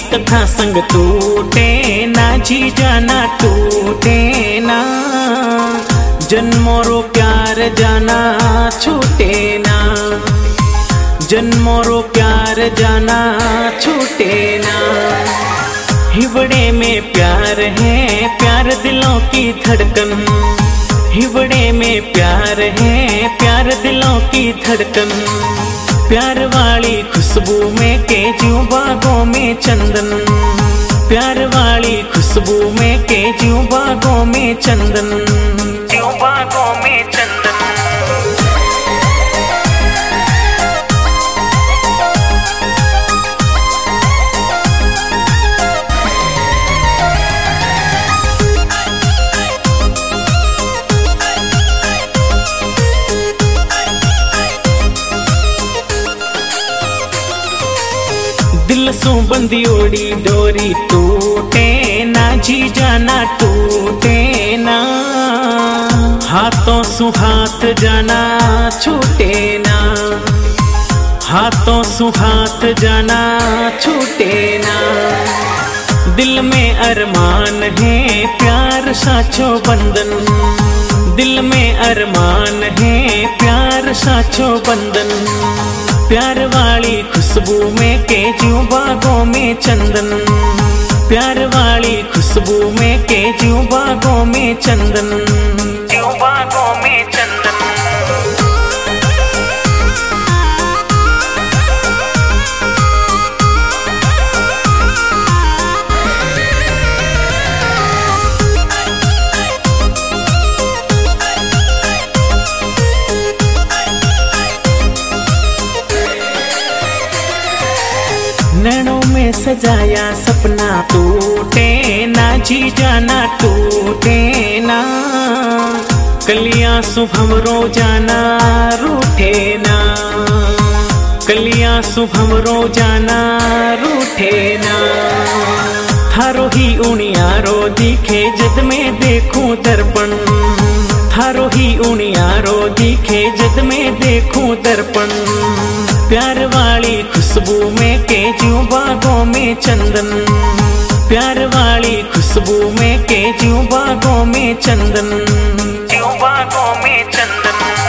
प्रीत था संग टूटे ना, जी जाना टूटे ना। जन्मों रो प्यार जाना छूटे ना, जन्मों रो प्यार जाना छूटे ना। हिवड़े में प्यार है, प्यार दिलों की धड़कन। हिवड़े में प्यार है, प्यार दिलों की धड़कन। प्यार वाली खुशबू में के ज्यों बागों में चंदन। प्यार वाली खुशबू में के ज्यों बागों में चंदन, ज्यों बागों में चंदन। दिल सू बंदी ओड़ी डोरी टूटे ना, जी जाना टूटे ना। हाथों सु हाथ जाना छूटे ना, हाथों सु हाथ जाना छूटे ना। दिल में अरमान है, प्यार साचो बंधन। दिल में अरमान है, प्यार साचो बंधन। प्यार वाली खुशबू में के ज्यों बागों में चंदन। प्यार वाली खुशबू में के ज्यों बागों में चंदन, ज्यों बागों में चंदन। नैनों में सजाया सपना टूटे ना, जी जाना टूटे ना। कलियां शुभम रोजाना रूठे ना, कलियां शुभम रोजाना रूठे ना। थारो ही उनियारो दिखे जद में देखूं दर्पण। थारो ही उनियारो दिखे जद में देखूं दर्पण। प्यार वाली खुशबू में के ज्यों बागों में चंदन। प्यार वाली खुशबू में के ज्यों बागों में चंदन, ज्यों बागों में चंदन।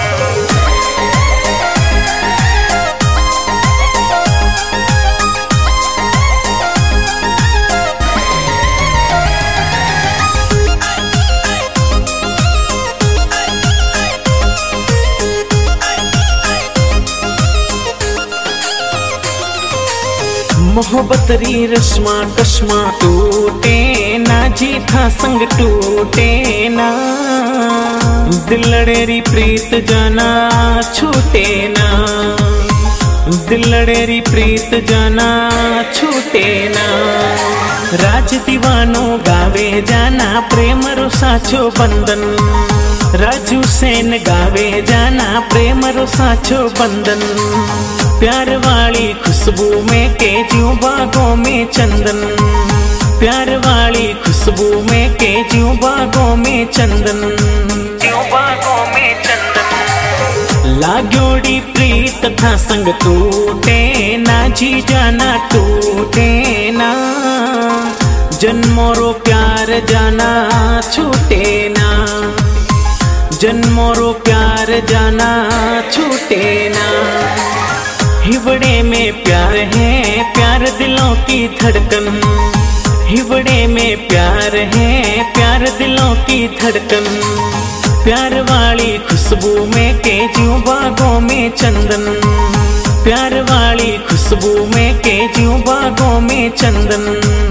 मोहब्बत री रस्मा कस्मा टूटे ना, जी था संग टूटे ना। दिलड़े री प्रीत जाना छूटे ना, दिलड़े री प्रीत जाना छूटे ना। राज दीवानो गावे जाना प्रेम रो साचो बंधन। राजू सेन गावे जाना प्रेम रो साचो बंधन। प्यार वाली खुशबू में के ज्यों बागों में चंदन। प्यार वाली खुशबू में के ज्यों बागों में चंदन, ज्यों बागों में चंदन। लागोड़ी प्रीत था संग टूटे ना, जी जाना टूटे ना। जन्मों रो प्यार जाना छूटे ना, जन्मों रो प्यार जाना छूटे ना। हिवड़े में प्यार है, प्यार दिलों की धड़कन। हिवड़े में प्यार है, प्यार दिलों की धड़कन। प्यार वाली खुशबू में के ज्यों बागों में चंदन। प्यार वाली खुशबू में के ज्यों बागों में चंदन।